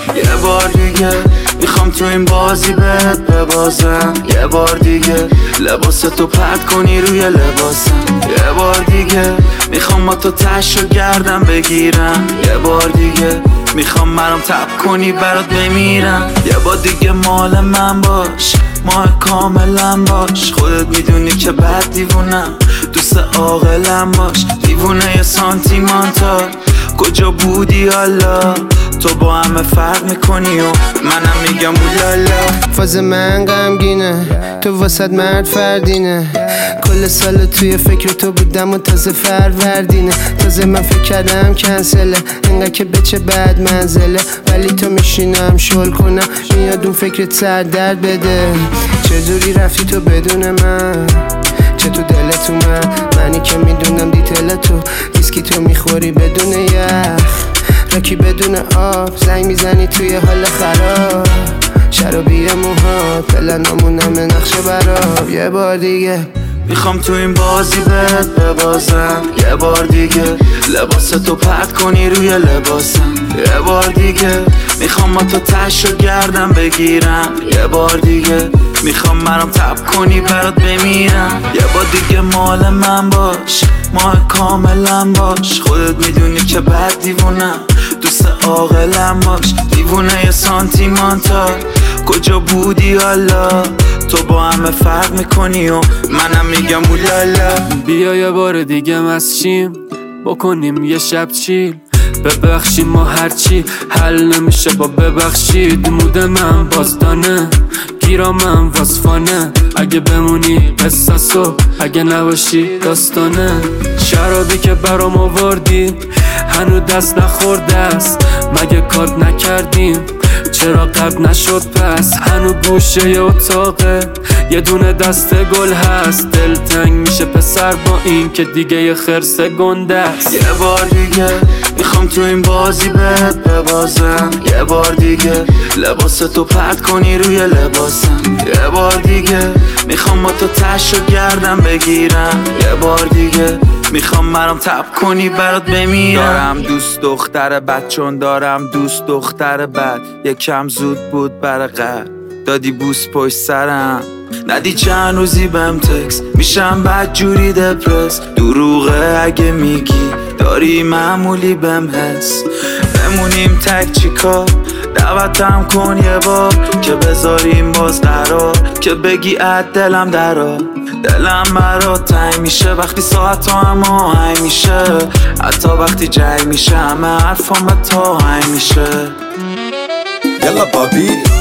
یه بار دیگه میخوام تو این بازی بهت ببازم. یه بار دیگه لباستو پرت کنی روی لباسم. یه بار دیگه میخوام با تو تشو گردم بگیرم. یه بار دیگه میخوام مرام تب کنی برات بمیرم. یه بار دیگه مال من باش، ماه کاملا باش. خودت میدونی که بد دیوونم، دوست عاقلم باش. دیوونه سانتیمانتال کجا بودی حالا؟ تو با همه فرق میکنی و منم میگم اولالا. فاز من غمگینه، تو واسد مرد فردینه. کل سال توی فکر تو بودم و تازه فروردینه. تازه من فکر کردم کنسله، انقدر که بچه بد منزله. ولی تو میشینم شل کنم، میاد اون فکرت سر درد بده. چجوری رفتی تو بدون من؟ چه تو دلت اومد؟ منی که میدونم دیتیل تو ویسکی تو میخوری بدون یخ، رکی بدون آب، زنگ میزنی توی حال خراب. شرابی موها پلنامون همه نقشه براب. یه بار دیگه میخوام تو این بازی بهت ببازم. یه بار دیگه لباستو پرت کنی روی لباسم. یه بار دیگه میخوام با تو تشو گردم بگیرم. یه بار دیگه میخوام مرام تب کنی برات بمیرم. یه بار دیگه مال من باش، ماه کاملا باش. خودت میدونی که بد دیوونم، دوست عاقلم باش. دیوونه سانتیمانتال کجا بودی حالا؟ تو با همه فرق میکنی و منم میگم اولالا. بیا یه بار دیگه مسشیم، بکنیم یه شب چیل. ببخشیم ما هرچی حل نمیشه با ببخشید. مود من بازدانه، گیرامم واسفانه. اگه بمونی قصصو، اگه نباشی داستانه. شرابی که برام آوردی هنو دست نخورده است. مگه کات نکردیم؟ چرا قبل نشد پس؟ هنو گوشه ی اتاقه یه دونه دسته گل هست. دلتنگ میشه پسر با این که دیگه یه خرس گنده است. یه بار دیگه میخوام تو این بازی بهت ببازم. یه بار دیگه لباستو پرت کنی روی لباسم. یه بار دیگه میخوام با تو تشو گردم بگیرم. یه بار دیگه میخوام مرام تب کنی برات بمیرم. دارم دوست دختر بد، چون دارم دوست دختر بد. یکم زود بود برای قد، دادی بوس پشت سرم. ندی چند روزی بهم تکس، میشم بد جوری دپرس. دروغه اگه میگی داری معمولی بهم حس. بمونیم تک چیکار، دعوتم کن یه بار که بذاریم باز قرار. که بگی اد دلم درا، دلم برات تنگ میشه وقتی ساعت هم آهنگ میشه. حتی وقتی جنگ میشه همه حرفام به تا هنگ میشه. یلا بابی